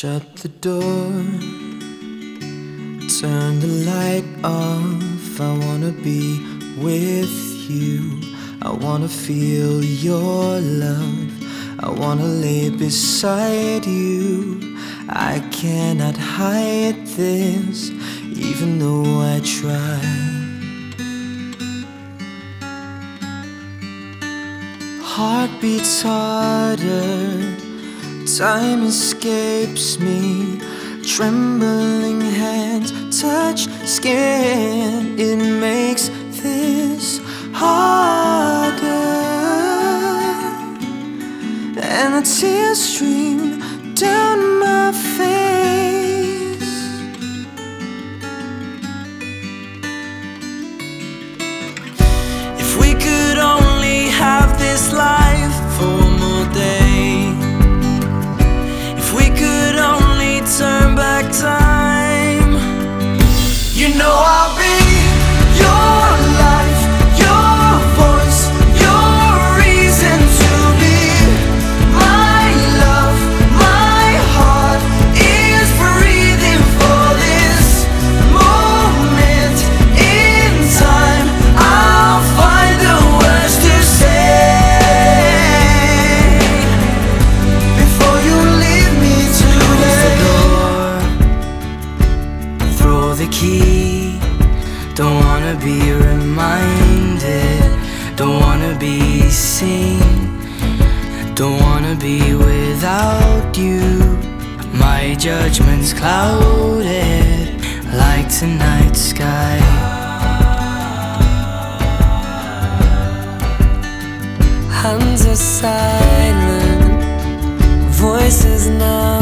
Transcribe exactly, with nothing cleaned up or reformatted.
Shut the door, turn the light off. I wanna be with you. I wanna feel your love. I wanna lay beside you. I cannot hide this, even though I try. Heart beats harder, time escapes me. Trembling hands touch skin, it makes this harder. And the tears stream down my face. If we could only have this life for one more day, if we could only turn back time, you know I'll be your life, your voice, your reason to be. My love, my heart is breathing for this moment in time. I'll find the words to say before you leave me today. Throw the key, don't wanna be reminded, don't wanna be seen, don't wanna be without you. My judgment's clouded like tonight's sky. Hands are silent, voices numb.